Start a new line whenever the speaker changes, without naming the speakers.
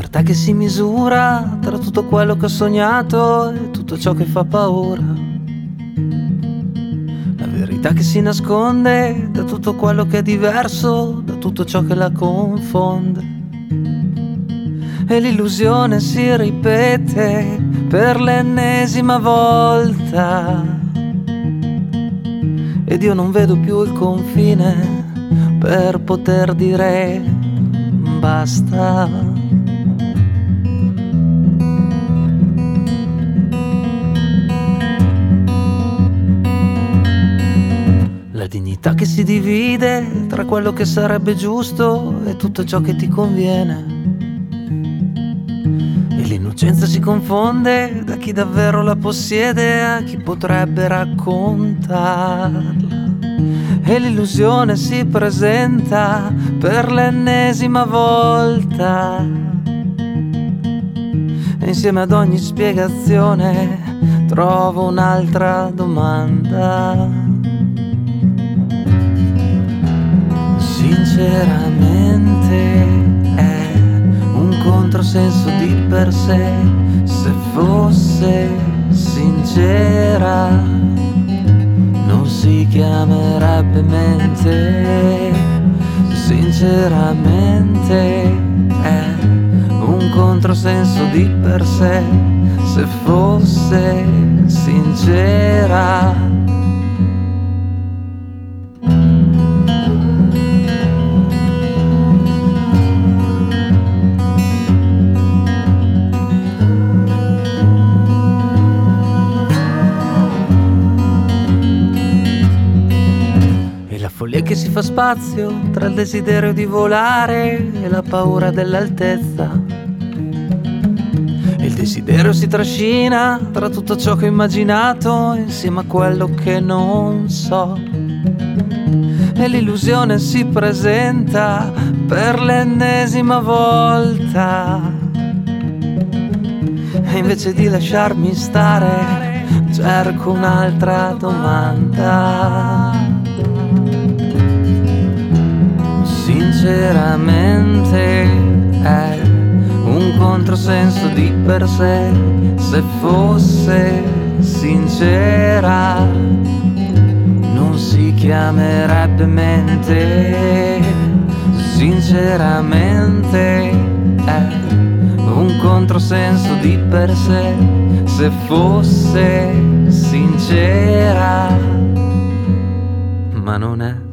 libertà che si misura tra tutto quello che ho sognato e tutto ciò che fa paura. La verità che si nasconde da tutto quello che è diverso, da tutto ciò che la confonde. E l'illusione si ripete per l'ennesima volta. Ed io non vedo più il confine per poter dire basta. La dignità che si divide tra quello che sarebbe giusto e tutto ciò che ti conviene. E l'innocenza si confonde da chi davvero la possiede a chi potrebbe raccontarla. E l'illusione si presenta per l'ennesima volta. E insieme ad ogni spiegazione trovo un'altra domanda. Sinceramente è un controsenso di per sé. Se fosse sincera non si chiamerebbe mente. Sinceramente è un controsenso di per sé. Se fosse sincera follia che si fa spazio tra il desiderio di volare e la paura dell'altezza. E il desiderio si trascina tra tutto ciò che ho immaginato insieme a quello che non so. E l'illusione si presenta per l'ennesima volta. E invece di lasciarmi stare cerco un'altra domanda. Sinceramente è un controsenso di per sé. Se fosse sincera non si chiamerebbe mente. Sinceramente è un controsenso di per sé. Se fosse sincera, ma non è.